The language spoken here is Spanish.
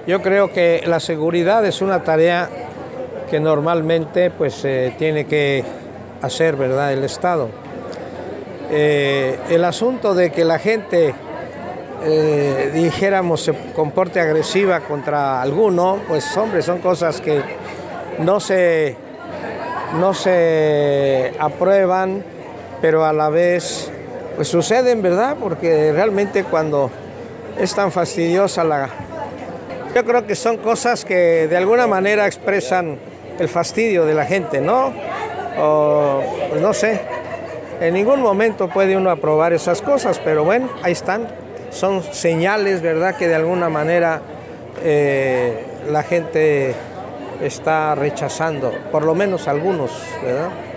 Yo creo que la seguridad es una tarea que normalmente pues tiene que hacer, ¿verdad?, el Estado. El asunto de que la gente, dijéramos, se comporte agresiva contra alguno, pues hombre, son cosas que no se aprueban, pero a la vez pues suceden, ¿verdad? Porque realmente cuando es tan fastidiosa yo creo que son cosas que de alguna manera expresan el fastidio de la gente, ¿no? O, pues no sé, en ningún momento puede uno aprobar esas cosas, pero bueno, ahí están. Son señales, ¿verdad?, que de alguna manera la gente está rechazando, por lo menos algunos, ¿verdad?